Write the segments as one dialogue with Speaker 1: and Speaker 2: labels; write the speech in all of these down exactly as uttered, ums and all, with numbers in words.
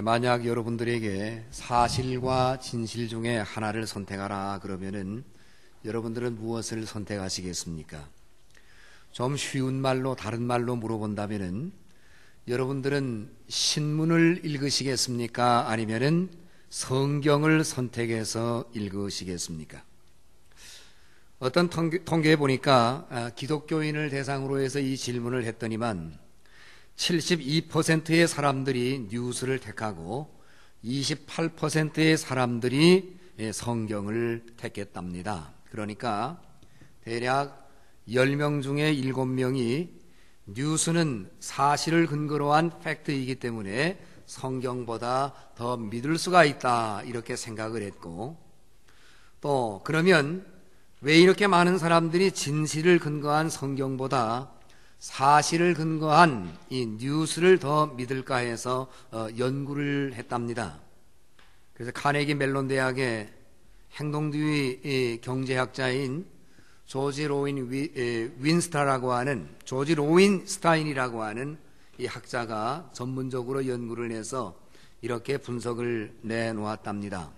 Speaker 1: 만약 여러분들에게 사실과 진실 중에 하나를 선택하라 그러면은 여러분들은 무엇을 선택하시겠습니까? 좀 쉬운 말로 다른 말로 물어본다면은 여러분들은 신문을 읽으시겠습니까? 아니면은 성경을 선택해서 읽으시겠습니까? 어떤 통계, 통계에 보니까 기독교인을 대상으로 해서 이 질문을 했더니만 칠십이 퍼센트의 사람들이 뉴스를 택하고 이십팔 퍼센트의 사람들이 성경을 택했답니다. 그러니까 대략 열 명 중에 일곱 명이 뉴스는 사실을 근거로 한 팩트이기 때문에 성경보다 더 믿을 수가 있다 이렇게 생각을 했고, 또 그러면 왜 이렇게 많은 사람들이 진실을 근거한 성경보다 사실을 근거한 이 뉴스를 더 믿을까 해서 어, 연구를 했답니다. 그래서 카네기 멜론 대학의 행동주의 경제학자인 조지 로윈 위, 에, 윈스타라고 하는 조지 로윈 스타인이라고 하는 이 학자가 전문적으로 연구를 해서 이렇게 분석을 내놓았답니다.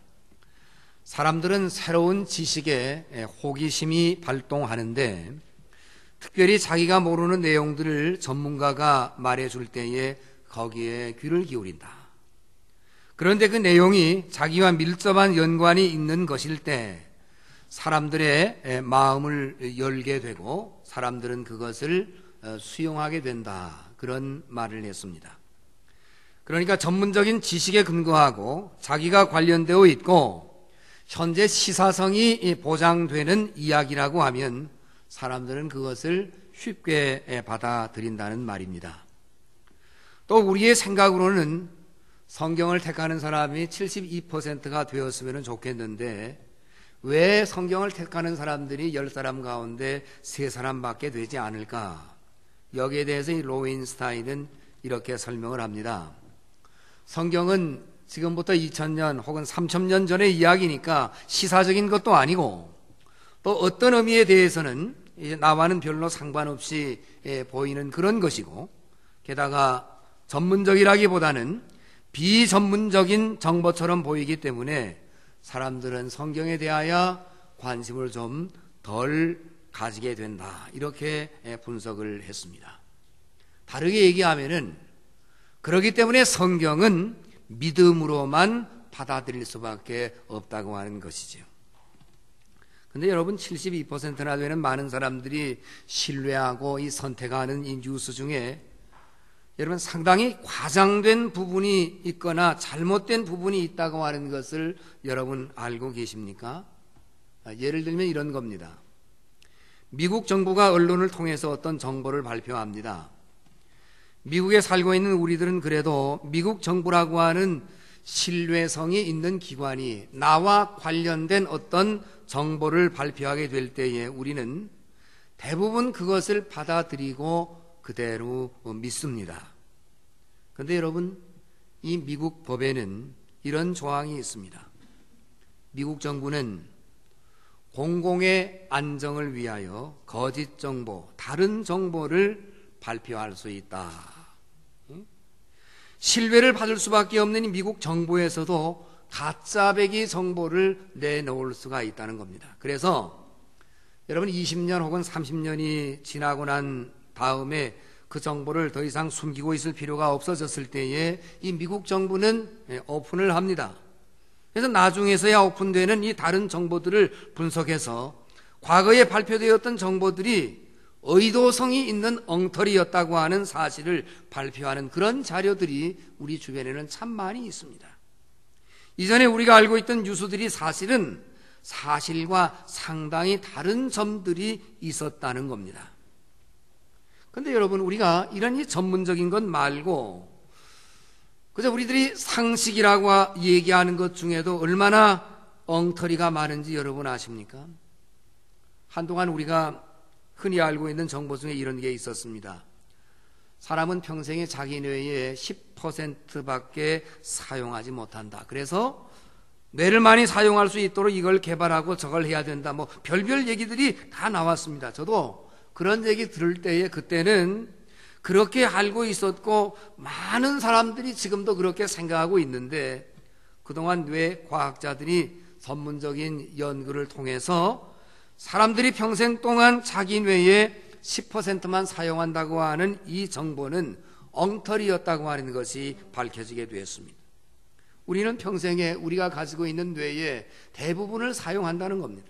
Speaker 1: 사람들은 새로운 지식에 호기심이 발동하는데 특별히 자기가 모르는 내용들을 전문가가 말해줄 때에 거기에 귀를 기울인다. 그런데 그 내용이 자기와 밀접한 연관이 있는 것일 때 사람들의 마음을 열게 되고 사람들은 그것을 수용하게 된다. 그런 말을 했습니다. 그러니까 전문적인 지식에 근거하고 자기가 관련되어 있고 현재 시사성이 보장되는 이야기라고 하면 사람들은 그것을 쉽게 받아들인다는 말입니다. 또 우리의 생각으로는 성경을 택하는 사람이 칠십이 퍼센트가 되었으면 좋겠는데 왜 성경을 택하는 사람들이 열 사람 가운데 세 사람밖에 되지 않을까? 여기에 대해서 이 로윈스타인은 이렇게 설명을 합니다. 성경은 지금부터 이천 년 혹은 삼천 년 전의 이야기니까 시사적인 것도 아니고 또 어떤 의미에 대해서는 나와는 별로 상관없이 보이는 그런 것이고 게다가 전문적이라기보다는 비전문적인 정보처럼 보이기 때문에 사람들은 성경에 대하여 관심을 좀 덜 가지게 된다. 이렇게 분석을 했습니다. 다르게 얘기하면은 그렇기 때문에 성경은 믿음으로만 받아들일 수밖에 없다고 하는 것이죠. 근데 여러분 칠십이 퍼센트나 되는 많은 사람들이 신뢰하고 이 선택하는 이 뉴스 중에 여러분 상당히 과장된 부분이 있거나 잘못된 부분이 있다고 하는 것을 여러분 알고 계십니까? 예를 들면 이런 겁니다. 미국 정부가 언론을 통해서 어떤 정보를 발표합니다. 미국에 살고 있는 우리들은 그래도 미국 정부라고 하는 신뢰성이 있는 기관이 나와 관련된 어떤 정보를 발표하게 될 때에 우리는 대부분 그것을 받아들이고 그대로 믿습니다. 그런데 여러분, 이 미국 법에는 이런 조항이 있습니다. 미국 정부는 공공의 안정을 위하여 거짓 정보, 다른 정보를 발표할 수 있다. 신뢰를 받을 수밖에 없는 이 미국 정부에서도 가짜배기 정보를 내놓을 수가 있다는 겁니다. 그래서 여러분 이십 년 혹은 삼십 년이 지나고 난 다음에 그 정보를 더 이상 숨기고 있을 필요가 없어졌을 때에 이 미국 정부는 오픈을 합니다. 그래서 나중에서야 오픈되는 이 다른 정보들을 분석해서 과거에 발표되었던 정보들이 의도성이 있는 엉터리였다고 하는 사실을 발표하는 그런 자료들이 우리 주변에는 참 많이 있습니다. 이전에 우리가 알고 있던 뉴스들이 사실은 사실과 상당히 다른 점들이 있었다는 겁니다. 그런데 여러분, 우리가 이런 이 전문적인 것 말고 그저 우리들이 상식이라고 얘기하는 것 중에도 얼마나 엉터리가 많은지 여러분 아십니까? 한동안 우리가 흔히 알고 있는 정보 중에 이런 게 있었습니다. 사람은 평생에 자기 뇌의 십 퍼센트밖에 사용하지 못한다. 그래서 뇌를 많이 사용할 수 있도록 이걸 개발하고 저걸 해야 된다. 뭐 별별 얘기들이 다 나왔습니다. 저도 그런 얘기 들을 때에 그때는 그렇게 알고 있었고 많은 사람들이 지금도 그렇게 생각하고 있는데, 그동안 뇌 과학자들이 전문적인 연구를 통해서 사람들이 평생 동안 자기 뇌의 십 퍼센트만 사용한다고 하는 이 정보는 엉터리였다고 하는 것이 밝혀지게 되었습니다. 우리는 평생에 우리가 가지고 있는 뇌의 대부분을 사용한다는 겁니다.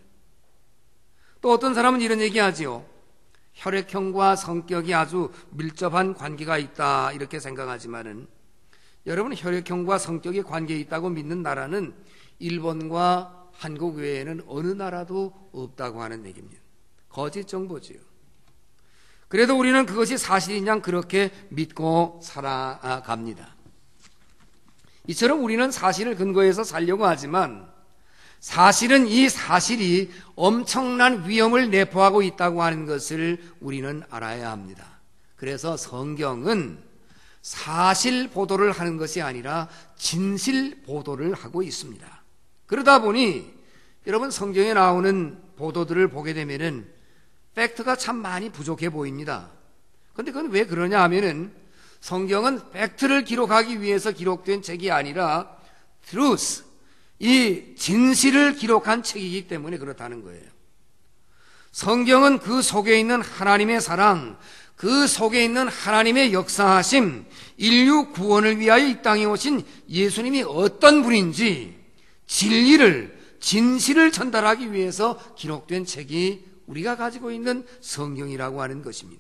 Speaker 1: 또 어떤 사람은 이런 얘기하지요. 혈액형과 성격이 아주 밀접한 관계가 있다 이렇게 생각하지만은, 여러분, 혈액형과 성격이 관계가 있다고 믿는 나라는 일본과 한국 외에는 어느 나라도 없다고 하는 얘기입니다. 거짓 정보지요. 그래도 우리는 그것이 사실인 양 그렇게 믿고 살아갑니다. 이처럼 우리는 사실을 근거해서 살려고 하지만, 사실은 이 사실이 엄청난 위험을 내포하고 있다고 하는 것을 우리는 알아야 합니다. 그래서 성경은 사실 보도를 하는 것이 아니라 진실 보도를 하고 있습니다. 그러다 보니 여러분, 성경에 나오는 보도들을 보게 되면은 팩트가 참 많이 부족해 보입니다. 그런데 그건 왜 그러냐 하면은, 성경은 팩트를 기록하기 위해서 기록된 책이 아니라 truth, 이 진실을 기록한 책이기 때문에 그렇다는 거예요. 성경은 그 속에 있는 하나님의 사랑, 그 속에 있는 하나님의 역사하심, 인류 구원을 위하여 이 땅에 오신 예수님이 어떤 분인지 진리를, 진실을 전달하기 위해서 기록된 책이 우리가 가지고 있는 성경이라고 하는 것입니다.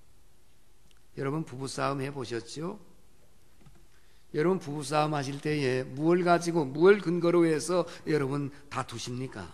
Speaker 1: 여러분, 부부싸움 해보셨죠? 여러분, 부부싸움 하실 때에 무엇을 가지고, 무엇을 근거로 해서 여러분 다투십니까?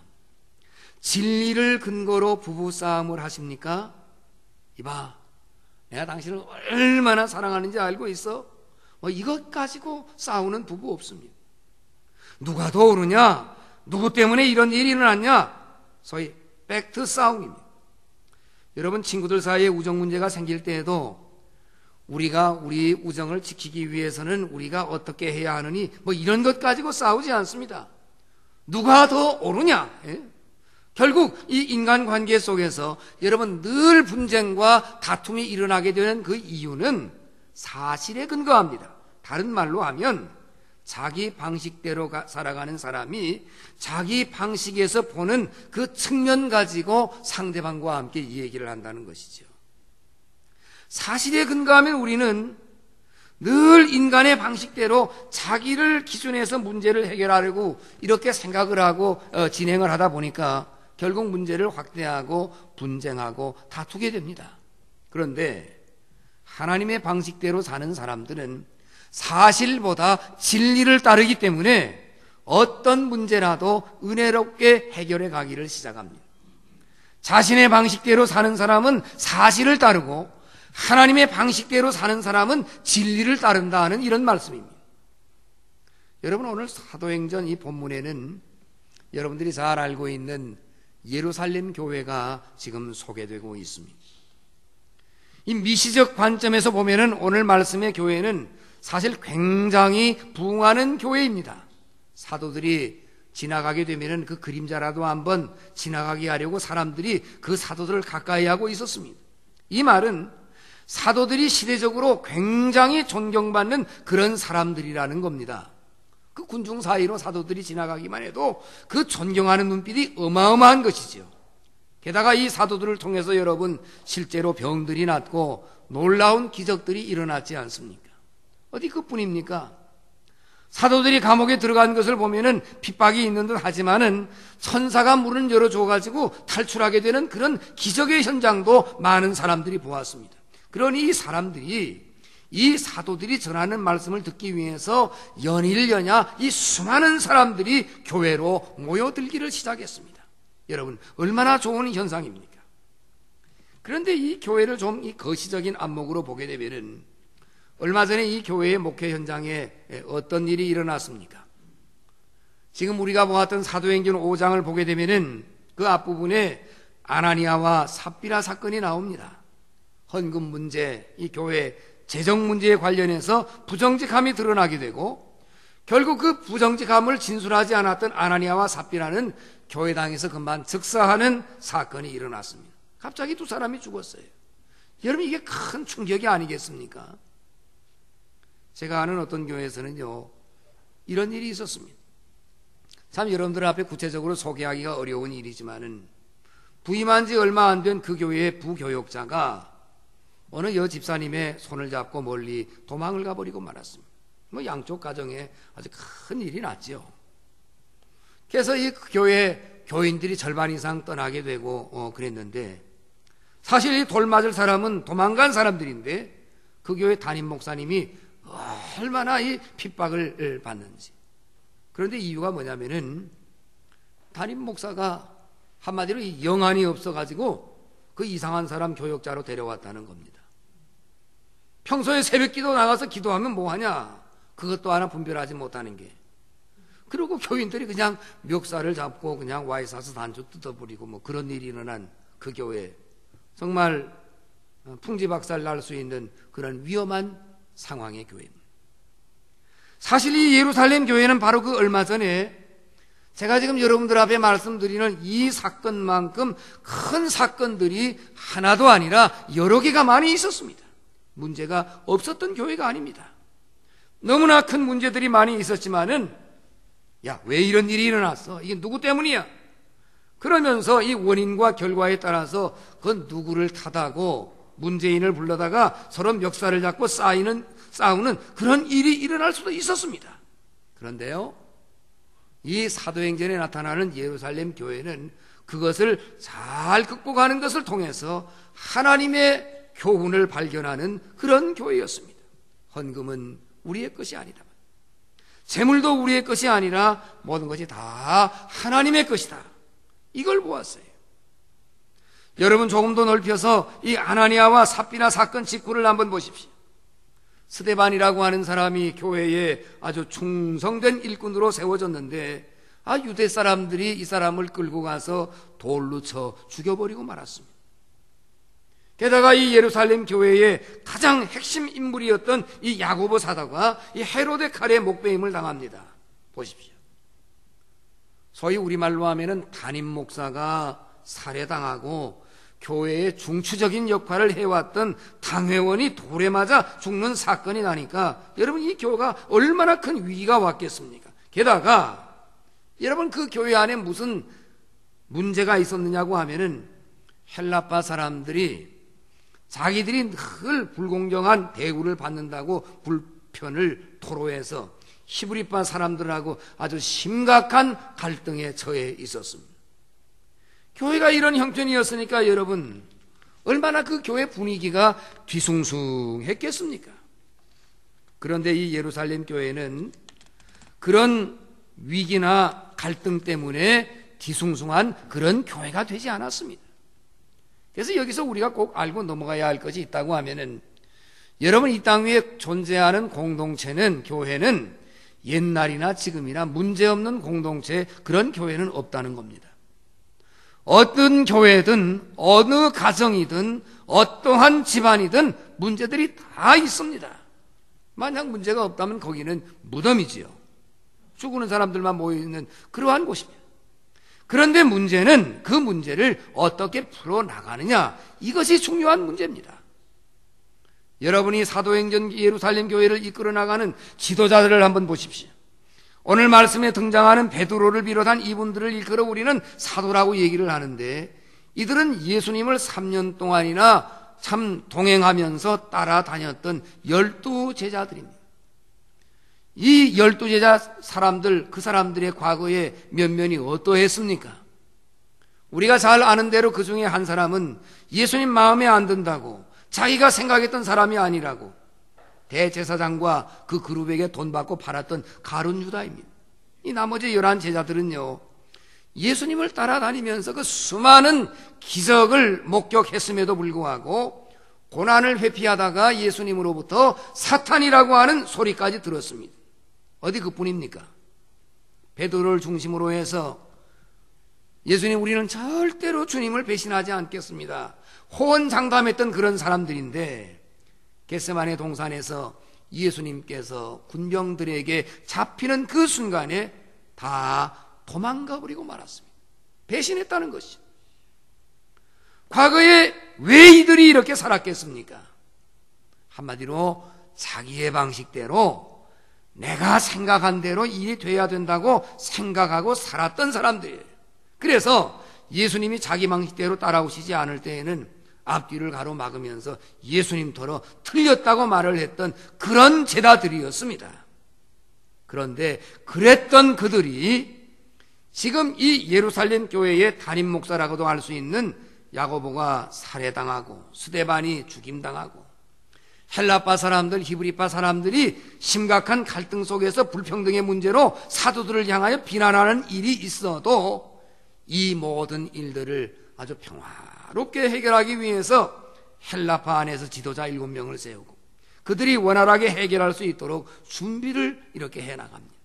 Speaker 1: 진리를 근거로 부부싸움을 하십니까? 이봐, 내가 당신을 얼마나 사랑하는지 알고 있어? 뭐 이것 가지고 싸우는 부부 없습니다. 누가 더 옳으냐? 누구 때문에 이런 일이 일어났냐? 소위 팩트 싸움입니다. 여러분, 친구들 사이에 우정 문제가 생길 때에도 우리가 우리 우정을 지키기 위해서는 우리가 어떻게 해야 하느니 뭐 이런 것 가지고 싸우지 않습니다. 누가 더 옳으냐? 예? 결국 이 인간관계 속에서 여러분 늘 분쟁과 다툼이 일어나게 되는 그 이유는 사실에 근거합니다. 다른 말로 하면 자기 방식대로 살아가는 사람이 자기 방식에서 보는 그 측면 가지고 상대방과 함께 이 얘기를 한다는 것이죠. 사실에 근거하면 우리는 늘 인간의 방식대로 자기를 기준해서 문제를 해결하려고 이렇게 생각을 하고 어, 진행을 하다 보니까 결국 문제를 확대하고 분쟁하고 다투게 됩니다. 그런데 하나님의 방식대로 사는 사람들은 사실보다 진리를 따르기 때문에 어떤 문제라도 은혜롭게 해결해 가기를 시작합니다. 자신의 방식대로 사는 사람은 사실을 따르고 하나님의 방식대로 사는 사람은 진리를 따른다 하는 이런 말씀입니다. 여러분, 오늘 사도행전 이 본문에는 여러분들이 잘 알고 있는 예루살렘 교회가 지금 소개되고 있습니다. 이 미시적 관점에서 보면은 오늘 말씀의 교회는 사실 굉장히 부흥하는 교회입니다. 사도들이 지나가게 되면은 그 그림자라도 한번 지나가게 하려고 사람들이 그 사도들을 가까이 하고 있었습니다. 이 말은 사도들이 시대적으로 굉장히 존경받는 그런 사람들이라는 겁니다. 그 군중 사이로 사도들이 지나가기만 해도 그 존경하는 눈빛이 어마어마한 것이죠. 게다가 이 사도들을 통해서 여러분 실제로 병들이 낫고 놀라운 기적들이 일어났지 않습니까? 어디 그뿐입니까? 사도들이 감옥에 들어간 것을 보면은 핍박이 있는 듯 하지만은 천사가 문을 열어줘가지고 탈출하게 되는 그런 기적의 현장도 많은 사람들이 보았습니다. 그러니 이 사람들이, 이 사도들이 전하는 말씀을 듣기 위해서 연일연야 이 수많은 사람들이 교회로 모여들기를 시작했습니다. 여러분, 얼마나 좋은 현상입니까? 그런데 이 교회를 좀 이 거시적인 안목으로 보게 되면은 얼마 전에 이 교회의 목회 현장에 어떤 일이 일어났습니까? 지금 우리가 보았던 사도행전 오 장을 보게 되면은 그 앞부분에 아나니아와 삽비라 사건이 나옵니다. 헌금 문제, 이 교회 재정 문제에 관련해서 부정직함이 드러나게 되고 결국 그 부정직함을 진술하지 않았던 아나니아와 삽비라는 교회당에서 금방 즉사하는 사건이 일어났습니다. 갑자기 두 사람이 죽었어요. 여러분, 이게 큰 충격이 아니겠습니까? 제가 아는 어떤 교회에서는요, 이런 일이 있었습니다. 참 여러분들 앞에 구체적으로 소개하기가 어려운 일이지만은, 부임한 지 얼마 안 된 그 교회의 부교역자가 어느 여 집사님의 손을 잡고 멀리 도망을 가버리고 말았습니다. 뭐 양쪽 가정에 아주 큰 일이 났죠. 그래서 이 교회 교인들이 절반 이상 떠나게 되고 어, 그랬는데, 사실 이 돌 맞을 사람은 도망간 사람들인데 그 교회 담임 목사님이 얼마나 이 핍박을 받는지. 그런데 이유가 뭐냐면은 담임 목사가 한마디로 이 영안이 없어가지고 그 이상한 사람 교역자로 데려왔다는 겁니다. 평소에 새벽 기도 나가서 기도하면 뭐하냐, 그것도 하나 분별하지 못하는 게. 그리고 교인들이 그냥 멱살을 잡고 그냥 와이사스 단추 뜯어버리고 뭐 그런 일이 일어난 그 교회, 정말 풍지박살 날 수 있는 그런 위험한 상황의 교회입니다. 사실 이 예루살렘 교회는 바로 그 얼마 전에 제가 지금 여러분들 앞에 말씀드리는 이 사건만큼 큰 사건들이 하나도 아니라 여러 개가 많이 있었습니다. 문제가 없었던 교회가 아닙니다. 너무나 큰 문제들이 많이 있었지만은, 야, 왜 이런 일이 일어났어? 이게 누구 때문이야? 그러면서 이 원인과 결과에 따라서 그 누구를 탓하고 문재인을 불러다가 서로 멱살을 잡고 쌓이는, 싸우는 그런 일이 일어날 수도 있었습니다. 그런데요, 이 사도행전에 나타나는 예루살렘 교회는 그것을 잘 극복하는 것을 통해서 하나님의 교훈을 발견하는 그런 교회였습니다. 헌금은 우리의 것이 아니다, 재물도 우리의 것이 아니라 모든 것이 다 하나님의 것이다, 이걸 보았어요. 여러분, 조금 더 넓혀서 이 아나니아와 삽비나 사건 직후를 한번 보십시오. 스데반이라고 하는 사람이 교회에 아주 충성된 일꾼으로 세워졌는데, 아, 유대 사람들이 이 사람을 끌고 가서 돌로 쳐 죽여버리고 말았습니다. 게다가 이 예루살렘 교회의 가장 핵심 인물이었던 이 야고보 사도가 이 헤로데 칼의 목배임을 당합니다. 보십시오. 소위 우리말로 하면은 담임 목사가 살해당하고 교회의 중추적인 역할을 해왔던 당회원이 돌에 맞아 죽는 사건이 나니까 여러분, 이 교회가 얼마나 큰 위기가 왔겠습니까? 게다가 여러분, 그 교회 안에 무슨 문제가 있었느냐고 하면은 헬라파 사람들이 자기들이 늘 불공정한 대우를 받는다고 불편을 토로해서 히브리파 사람들하고 아주 심각한 갈등에 처해 있었습니다. 교회가 이런 형편이었으니까 여러분, 얼마나 그 교회 분위기가 뒤숭숭했겠습니까? 그런데 이 예루살렘 교회는 그런 위기나 갈등 때문에 뒤숭숭한 그런 교회가 되지 않았습니다. 그래서 여기서 우리가 꼭 알고 넘어가야 할 것이 있다고 하면은, 여러분, 이 땅 위에 존재하는 공동체는, 교회는 옛날이나 지금이나 문제없는 공동체, 그런 교회는 없다는 겁니다. 어떤 교회든 어느 가정이든 어떠한 집안이든 문제들이 다 있습니다. 만약 문제가 없다면 거기는 무덤이지요. 죽는 사람들만 모여있는 그러한 곳입니다. 그런데 문제는 그 문제를 어떻게 풀어나가느냐, 이것이 중요한 문제입니다. 여러분이 사도행전 예루살렘 교회를 이끌어 나가는 지도자들을 한번 보십시오. 오늘 말씀에 등장하는 베드로를 비롯한 이분들을 일컬어 우리는 사도라고 얘기를 하는데, 이들은 예수님을 삼 년 동안이나 참 동행하면서 따라다녔던 열두 제자들입니다. 이 열두 제자 사람들, 그 사람들의 과거의 면면이 어떠했습니까? 우리가 잘 아는 대로 그 중에 한 사람은 예수님 마음에 안 든다고, 자기가 생각했던 사람이 아니라고 대제사장과 그 그룹에게 돈 받고 팔았던 가룟 유다입니다. 이 나머지 열한 제자들은요, 예수님을 따라다니면서 그 수많은 기적을 목격했음에도 불구하고 고난을 회피하다가 예수님으로부터 사탄이라고 하는 소리까지 들었습니다. 어디 그뿐입니까? 베드로를 중심으로 해서 예수님, 우리는 절대로 주님을 배신하지 않겠습니다, 호언장담했던 그런 사람들인데, 겟세마네 동산에서 예수님께서 군병들에게 잡히는 그 순간에 다 도망가 버리고 말았습니다. 배신했다는 것이죠. 과거에 왜 이들이 이렇게 살았겠습니까? 한마디로 자기의 방식대로 내가 생각한 대로 일이 돼야 된다고 생각하고 살았던 사람들이에요. 그래서 예수님이 자기 방식대로 따라오시지 않을 때에는 앞뒤를 가로막으면서 예수님더러 틀렸다고 말을 했던 그런 제자들이었습니다. 그런데 그랬던 그들이 지금 이 예루살렘 교회의 담임 목사라고도 할 수 있는 야고보가 살해당하고 스데반이 죽임당하고 헬라파 사람들, 히브리파 사람들이 심각한 갈등 속에서 불평등의 문제로 사도들을 향하여 비난하는 일이 있어도 이 모든 일들을 아주 평화롭게 해결하기 위해서 헬라파 안에서 지도자 일곱 명을 세우고 그들이 원활하게 해결할 수 있도록 준비를 이렇게 해나갑니다.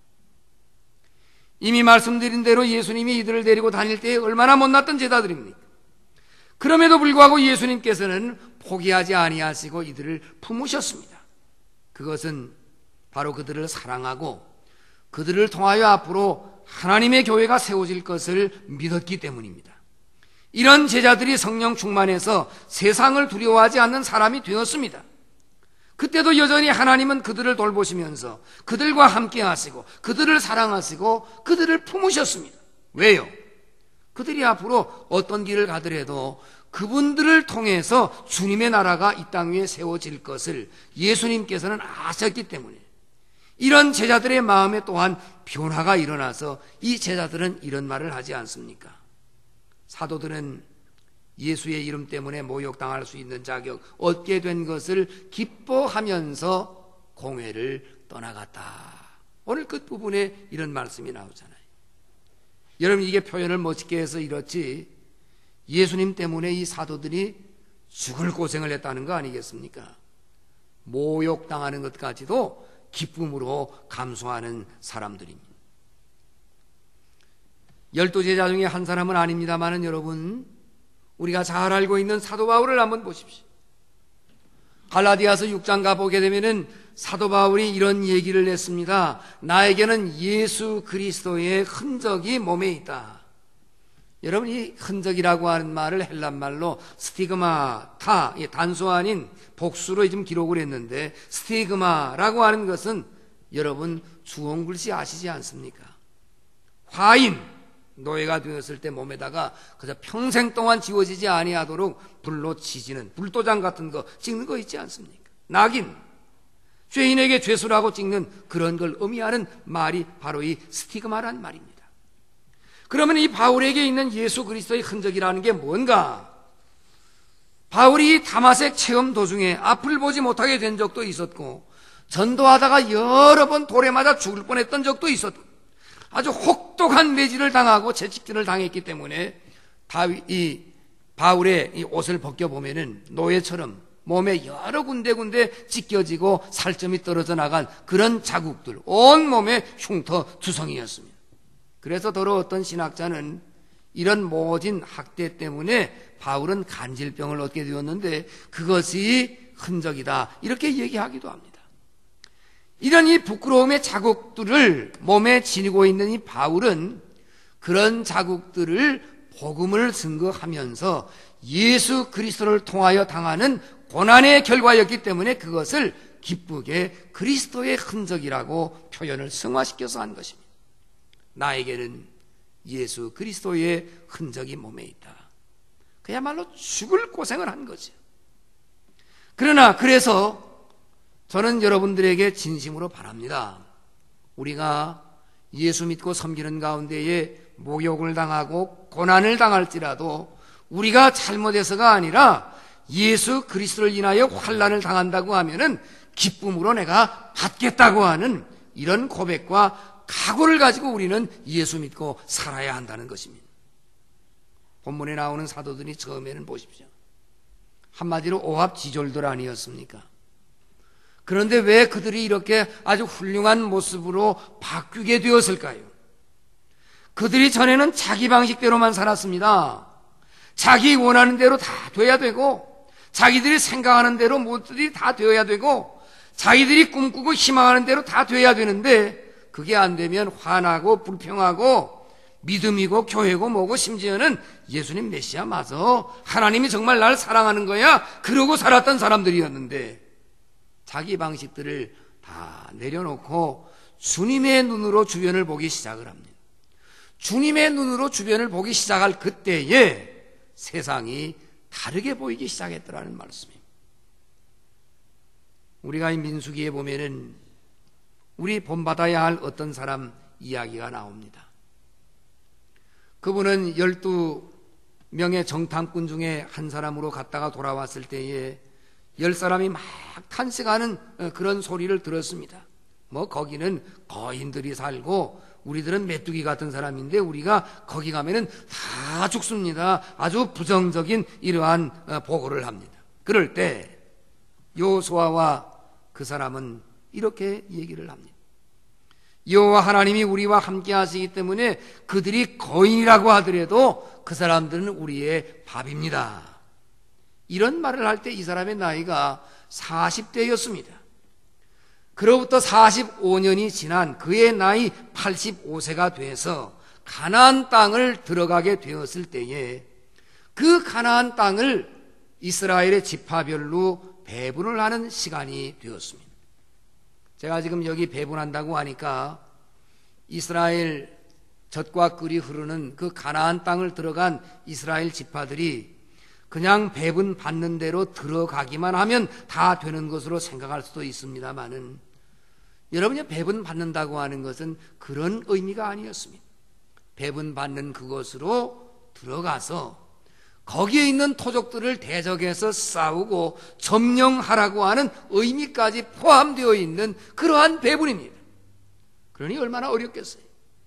Speaker 1: 이미 말씀드린 대로 예수님이 이들을 데리고 다닐 때 얼마나 못났던 제자들입니까? 그럼에도 불구하고 예수님께서는 포기하지 아니하시고 이들을 품으셨습니다. 그것은 바로 그들을 사랑하고 그들을 통하여 앞으로 하나님의 교회가 세워질 것을 믿었기 때문입니다. 이런 제자들이 성령 충만해서 세상을 두려워하지 않는 사람이 되었습니다. 그때도 여전히 하나님은 그들을 돌보시면서 그들과 함께 하시고 그들을 사랑하시고 그들을 품으셨습니다. 왜요? 그들이 앞으로 어떤 길을 가더라도 그분들을 통해서 주님의 나라가 이 땅 위에 세워질 것을 예수님께서는 아셨기 때문에 이런 제자들의 마음에 또한 변화가 일어나서 이 제자들은 이런 말을 하지 않습니까? 사도들은 예수의 이름 때문에 모욕당할 수 있는 자격 얻게 된 것을 기뻐하면서 공회를 떠나갔다. 오늘 끝부분에 이런 말씀이 나오잖아요. 여러분, 이게 표현을 멋있게 해서 이렇지 예수님 때문에 이 사도들이 죽을 고생을 했다는 거 아니겠습니까? 모욕당하는 것까지도 기쁨으로 감수하는 사람들입니다. 열두 제자 중에 한 사람은 아닙니다만은 여러분, 우리가 잘 알고 있는 사도 바울을 한번 보십시오. 갈라디아서 육 장 가보게 되면은 사도 바울이 이런 얘기를 했습니다. 나에게는 예수 그리스도의 흔적이 몸에 있다. 여러분, 이 흔적이라고 하는 말을 헬란말로 스티그마타, 단수 아닌 복수로 지금 기록을 했는데, 스티그마라고 하는 것은 여러분 주홍글씨 아시지 않습니까? 화인, 노예가 되었을 때 몸에다가 그저 평생 동안 지워지지 아니하도록 불로 치지는 불도장 같은 거 찍는 거 있지 않습니까? 낙인, 죄인에게 죄수라고 찍는 그런 걸 의미하는 말이 바로 이 스티그마란 말입니다. 그러면 이 바울에게 있는 예수 그리스도의 흔적이라는 게 뭔가? 바울이 다마색 체험 도중에 앞을 보지 못하게 된 적도 있었고 전도하다가 여러 번 돌에 맞아 죽을 뻔했던 적도 있었고 아주 혹독한 매질을 당하고 채찍질을 당했기 때문에 다윗, 이 바울의 이 옷을 벗겨보면은 노예처럼 몸에 여러 군데군데 찢겨지고 살점이 떨어져 나간 그런 자국들, 온 몸에 흉터 투성이었습니다. 그래서 더러 어떤 신학자는 이런 모진 학대 때문에 바울은 간질병을 얻게 되었는데 그것이 흔적이다, 이렇게 얘기하기도 합니다. 이런 이 부끄러움의 자국들을 몸에 지니고 있는 이 바울은 그런 자국들을 복음을 증거하면서 예수 그리스도를 통하여 당하는 고난의 결과였기 때문에 그것을 기쁘게 그리스도의 흔적이라고 표현을 승화시켜서 한 것입니다. 나에게는 예수 그리스도의 흔적이 몸에 있다. 그야말로 죽을 고생을 한 거죠. 그러나 그래서 저는 여러분들에게 진심으로 바랍니다. 우리가 예수 믿고 섬기는 가운데에 모욕을 당하고 고난을 당할지라도 우리가 잘못해서가 아니라 예수 그리스도를 인하여 환난을 당한다고 하면은 기쁨으로 내가 받겠다고 하는 이런 고백과 각오를 가지고 우리는 예수 믿고 살아야 한다는 것입니다. 본문에 나오는 사도들이 처음에는 보십시오. 한마디로 오합지졸들 아니었습니까? 그런데 왜 그들이 이렇게 아주 훌륭한 모습으로 바뀌게 되었을까요? 그들이 전에는 자기 방식대로만 살았습니다. 자기 원하는 대로 다 돼야 되고 자기들이 생각하는 대로 모두들이 다 되어야 되고 자기들이 꿈꾸고 희망하는 대로 다 돼야 되는데 그게 안 되면 화나고 불평하고 믿음이고 교회고 뭐고 심지어는 예수님 메시아 맞아, 하나님이 정말 날 사랑하는 거야, 그러고 살았던 사람들이었는데 자기 방식들을 다 내려놓고 주님의 눈으로 주변을 보기 시작을 합니다. 주님의 눈으로 주변을 보기 시작할 그때에 세상이 다르게 보이기 시작했더라는 말씀입니다. 우리가 이 민수기에 보면은 우리 본받아야 할 어떤 사람 이야기가 나옵니다. 그분은 열두 명의 정탐꾼 중에 한 사람으로 갔다가 돌아왔을 때에 열 사람이 막 탄식하는 그런 소리를 들었습니다. 뭐 거기는 거인들이 살고 우리들은 메뚜기 같은 사람인데 우리가 거기 가면은 다 죽습니다. 아주 부정적인 이러한 보고를 합니다. 그럴 때 여호수아와 그 사람은 이렇게 얘기를 합니다. 여호와 하나님이 우리와 함께 하시기 때문에 그들이 거인이라고 하더라도 그 사람들은 우리의 밥입니다. 이런 말을 할 때 이 사람의 나이가 사십 대였습니다. 그로부터 사십오 년이 지난 그의 나이 팔십오 세가 돼서 가나안 땅을 들어가게 되었을 때에 그 가나안 땅을 이스라엘의 지파별로 배분을 하는 시간이 되었습니다. 제가 지금 여기 배분한다고 하니까 이스라엘 젖과 꿀이 흐르는 그 가나안 땅을 들어간 이스라엘 지파들이 그냥 배분 받는 대로 들어가기만 하면 다 되는 것으로 생각할 수도 있습니다만은, 여러분이 배분 받는다고 하는 것은 그런 의미가 아니었습니다. 배분 받는 그것으로 들어가서 거기에 있는 토족들을 대적해서 싸우고 점령하라고 하는 의미까지 포함되어 있는 그러한 배분입니다. 그러니 얼마나 어렵겠어요.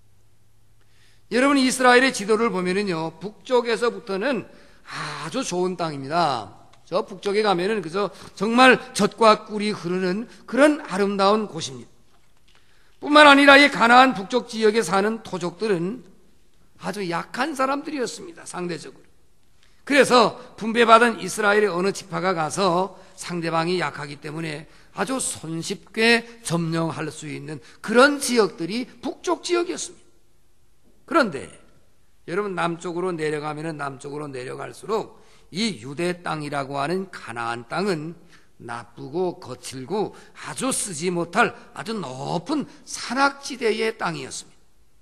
Speaker 1: 여러분, 이스라엘의 지도를 보면은요, 북쪽에서부터는 아주 좋은 땅입니다. 저 북쪽에 가면은 그저 정말 젖과 꿀이 흐르는 그런 아름다운 곳입니다. 뿐만 아니라 이 가나안 북쪽 지역에 사는 토족들은 아주 약한 사람들이었습니다. 상대적으로. 그래서 분배받은 이스라엘의 어느 지파가 가서 상대방이 약하기 때문에 아주 손쉽게 점령할 수 있는 그런 지역들이 북쪽 지역이었습니다. 그런데 여러분, 남쪽으로 내려가면 남쪽으로 내려갈수록 이 유대 땅이라고 하는 가나안 땅은 나쁘고 거칠고 아주 쓰지 못할 아주 높은 산악지대의 땅이었습니다.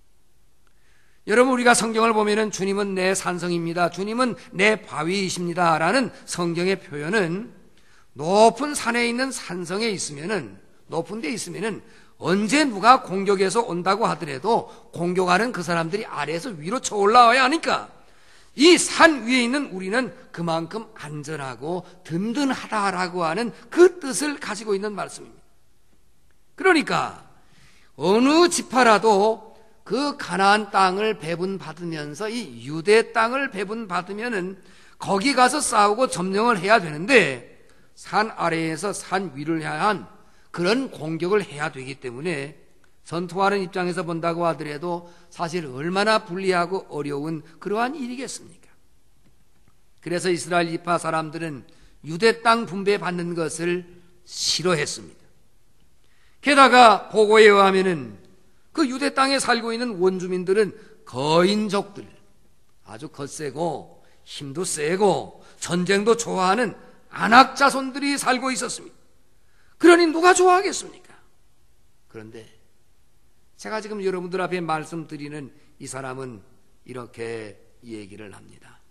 Speaker 1: 여러분, 우리가 성경을 보면은 주님은 내 산성입니다, 주님은 내 바위이십니다 라는 성경의 표현은 높은 산에 있는 산성에 있으면은, 높은 데 있으면은 언제 누가 공격해서 온다고 하더라도 공격하는 그 사람들이 아래에서 위로 쳐 올라와야 하니까 이 산 위에 있는 우리는 그만큼 안전하고 든든하다라고 하는 그 뜻을 가지고 있는 말씀입니다. 그러니까 어느 지파라도 그 가나안 땅을 배분받으면서 이 유대 땅을 배분받으면은 거기 가서 싸우고 점령을 해야 되는데 산 아래에서 산 위를 향한 그런 공격을 해야 되기 때문에 전투하는 입장에서 본다고 하더라도 사실 얼마나 불리하고 어려운 그러한 일이겠습니까? 그래서 이스라엘 지파 사람들은 유대 땅 분배받는 것을 싫어했습니다. 게다가 보고에 의하면은 그 유대 땅에 살고 있는 원주민들은 거인족들, 아주 거세고 힘도 세고 전쟁도 좋아하는 안악자손들이 살고 있었습니다. 그러니 누가 좋아하겠습니까? 그런데 제가 지금 여러분들 앞에 말씀드리는 이 사람은 이렇게 얘기를 합니다.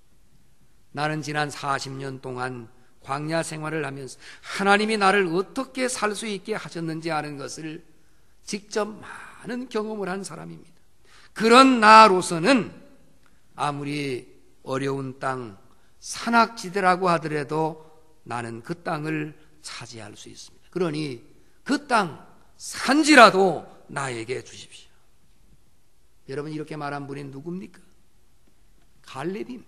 Speaker 1: 나는 지난 사십 년 동안 광야 생활을 하면서 하나님이 나를 어떻게 살 수 있게 하셨는지 아는 것을 직접 많은 경험을 한 사람입니다. 그런 나로서는 아무리 어려운 땅, 산악지대라고 하더라도 나는 그 땅을 차지할 수 있습니다. 그러니 그 땅, 산지라도 나에게 주십시오. 여러분, 이렇게 말한 분이 누굽니까? 갈렙입니다.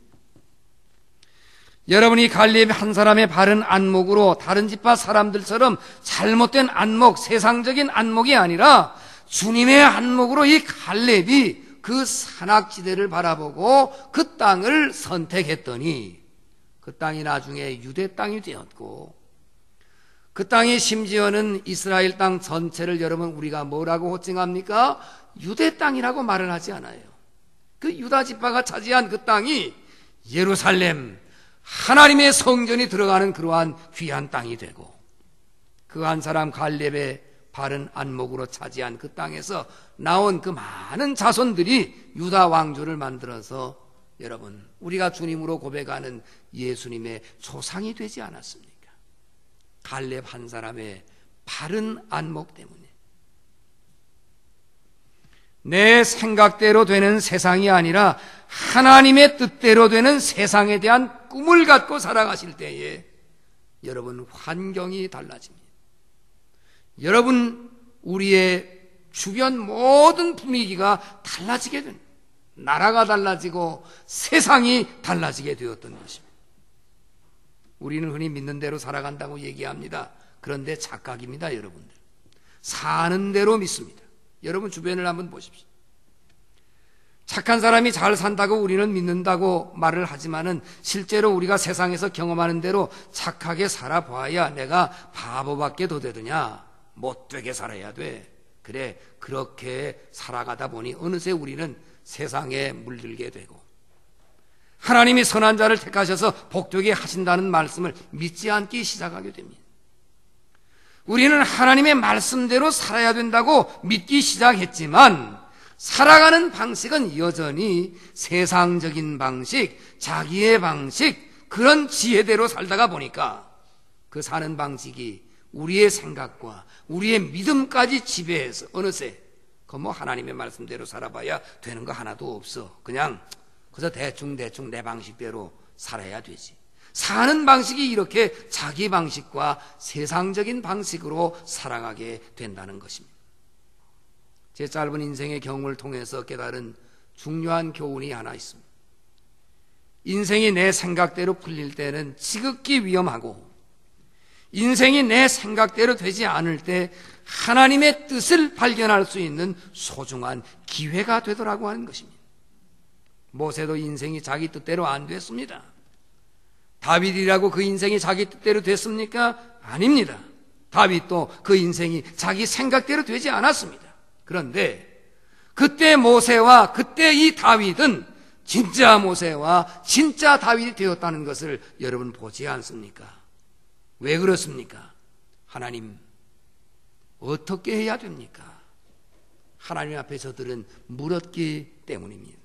Speaker 1: 여러분이 갈렙 한 사람의 바른 안목으로 다른 지파 사람들처럼 잘못된 안목, 세상적인 안목이 아니라 주님의 안목으로 이 갈렙이 그 산악지대를 바라보고 그 땅을 선택했더니 그 땅이 나중에 유대 땅이 되었고, 그 땅이 심지어는 이스라엘 땅 전체를 여러분 우리가 뭐라고 호칭합니까? 유대 땅이라고 말을 하지 않아요. 그 유다 지파가 차지한 그 땅이 예루살렘, 하나님의 성전이 들어가는 그러한 귀한 땅이 되고, 그 한 사람 갈렙의 바른 안목으로 차지한 그 땅에서 나온 그 많은 자손들이 유다 왕조를 만들어서 여러분, 우리가 주님으로 고백하는 예수님의 조상이 되지 않았습니까? 갈렙 한 사람의 바른 안목 때문에. 내 생각대로 되는 세상이 아니라 하나님의 뜻대로 되는 세상에 대한 꿈을 갖고 살아가실 때에 여러분, 환경이 달라집니다. 여러분, 우리의 주변 모든 분위기가 달라지게 됩니다. 나라가 달라지고 세상이 달라지게 되었던 것입니다. 우리는 흔히 믿는 대로 살아간다고 얘기합니다. 그런데 착각입니다, 여러분들. 사는 대로 믿습니다. 여러분 주변을 한번 보십시오. 착한 사람이 잘 산다고 우리는 믿는다고 말을 하지만은 실제로 우리가 세상에서 경험하는 대로 착하게 살아봐야 내가 바보밖에 더 되느냐? 못되게 살아야 돼. 그래, 그렇게 살아가다 보니 어느새 우리는 세상에 물들게 되고, 하나님이 선한 자를 택하셔서 복되게 하신다는 말씀을 믿지 않기 시작하게 됩니다. 우리는 하나님의 말씀대로 살아야 된다고 믿기 시작했지만 살아가는 방식은 여전히 세상적인 방식, 자기의 방식, 그런 지혜대로 살다가 보니까 그 사는 방식이 우리의 생각과 우리의 믿음까지 지배해서 어느새 그 뭐 하나님의 말씀대로 살아봐야 되는 거 하나도 없어. 그냥 그저 대충대충 내 방식대로 살아야 되지. 사는 방식이 이렇게 자기 방식과 세상적인 방식으로 살아가게 된다는 것입니다. 제 짧은 인생의 경험을 통해서 깨달은 중요한 교훈이 하나 있습니다. 인생이 내 생각대로 풀릴 때는 지극히 위험하고, 인생이 내 생각대로 되지 않을 때 하나님의 뜻을 발견할 수 있는 소중한 기회가 되더라고 하는 것입니다. 모세도 인생이 자기 뜻대로 안 됐습니다. 다윗이라고 그 인생이 자기 뜻대로 됐습니까? 아닙니다. 다윗도 그 인생이 자기 생각대로 되지 않았습니다. 그런데 그때 모세와 그때 이 다윗은 진짜 모세와 진짜 다윗이 되었다는 것을 여러분 보지 않습니까? 왜 그렇습니까? 하나님, 어떻게 해야 됩니까? 하나님 앞에 저들은 물었기 때문입니다.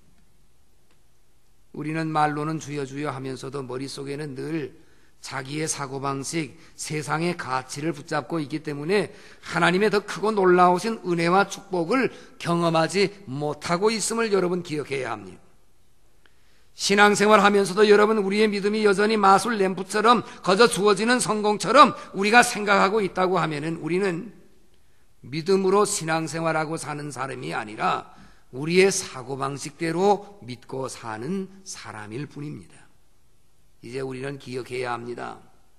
Speaker 1: 우리는 말로는 주여 주여 하면서도 머릿속에는 늘 자기의 사고방식, 세상의 가치를 붙잡고 있기 때문에 하나님의 더 크고 놀라우신 은혜와 축복을 경험하지 못하고 있음을 여러분 기억해야 합니다. 신앙생활 하면서도 여러분, 우리의 믿음이 여전히 마술 램프처럼 거저 주어지는 성공처럼 우리가 생각하고 있다고 하면은 우리는 믿음으로 신앙생활하고 사는 사람이 아니라 우리의 사고방식대로 믿고 사는 사람일 뿐입니다. 이제 우리는 기억해야 합니다.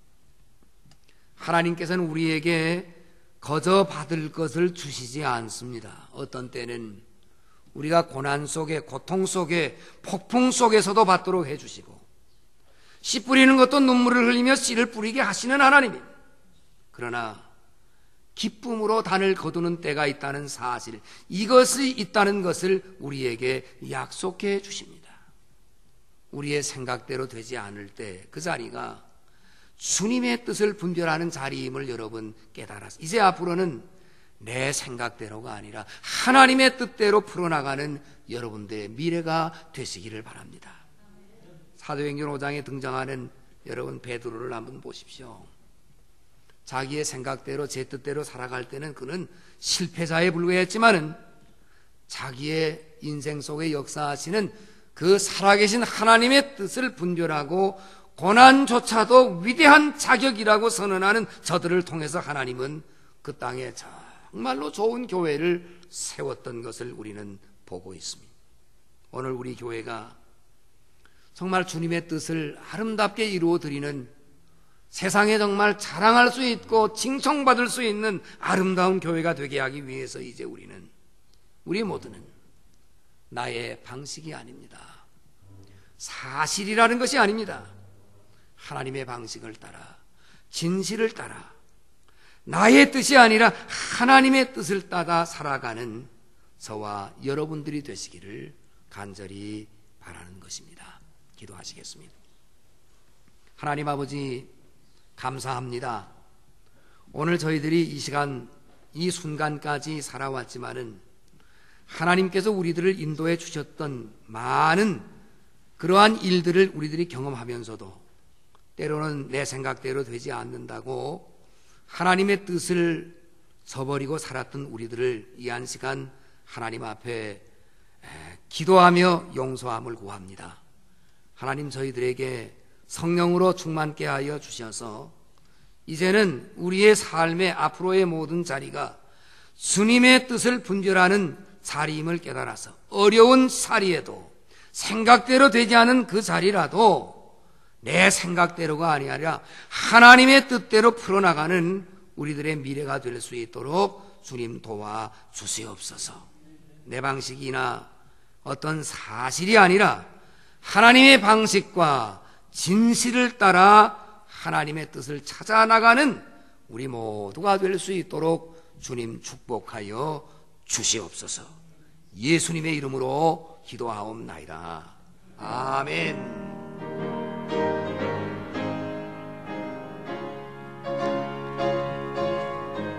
Speaker 1: 하나님께서는 우리에게 거저 받을 것을 주시지 않습니다. 어떤 때는 우리가 고난 속에, 고통 속에, 폭풍 속에서도 받도록 해주시고, 씨 뿌리는 것도 눈물을 흘리며 씨를 뿌리게 하시는 하나님입니다. 그러나 기쁨으로 단을 거두는 때가 있다는 사실, 이것이 있다는 것을 우리에게 약속해 주십니다. 우리의 생각대로 되지 않을 때 그 자리가 주님의 뜻을 분별하는 자리임을 여러분 깨달았습니다. 이제 앞으로는 내 생각대로가 아니라 하나님의 뜻대로 풀어나가는 여러분들의 미래가 되시기를 바랍니다. 사도행전 오 장에 등장하는 여러분 베드로를 한번 보십시오. 자기의 생각대로 제 뜻대로 살아갈 때는 그는 실패자에 불과했지만은 자기의 인생 속에 역사하시는 그 살아계신 하나님의 뜻을 분별하고 고난조차도 위대한 자격이라고 선언하는 저들을 통해서 하나님은 그 땅에 정말로 좋은 교회를 세웠던 것을 우리는 보고 있습니다. 오늘 우리 교회가 정말 주님의 뜻을 아름답게 이루어드리는, 세상에 정말 자랑할 수 있고 칭송받을 수 있는 아름다운 교회가 되게 하기 위해서 이제 우리는, 우리 모두는 나의 방식이 아닙니다. 사실이라는 것이 아닙니다. 하나님의 방식을 따라, 진실을 따라, 나의 뜻이 아니라 하나님의 뜻을 따라 살아가는 저와 여러분들이 되시기를 간절히 바라는 것입니다. 기도하시겠습니다. 하나님 아버지, 감사합니다. 오늘 저희들이 이 시간 이 순간까지 살아왔지만은 하나님께서 우리들을 인도해 주셨던 많은 그러한 일들을 우리들이 경험하면서도 때로는 내 생각대로 되지 않는다고 하나님의 뜻을 저버리고 살았던 우리들을 이 한 시간 하나님 앞에 기도하며 용서함을 구합니다. 하나님, 저희들에게 성령으로 충만케 하여 주셔서 이제는 우리의 삶의 앞으로의 모든 자리가 주님의 뜻을 분별하는 자리임을 깨달아서 어려운 자리에도 생각대로 되지 않은 그 자리라도 내 생각대로가 아니라 하나님의 뜻대로 풀어나가는 우리들의 미래가 될 수 있도록 주님 도와 주시옵소서. 내 방식이나 어떤 사실이 아니라 하나님의 방식과 진실을 따라 하나님의 뜻을 찾아 나가는 우리 모두가 될 수 있도록 주님 축복하여 주시옵소서. 예수님의 이름으로 기도하옵나이다. 아멘.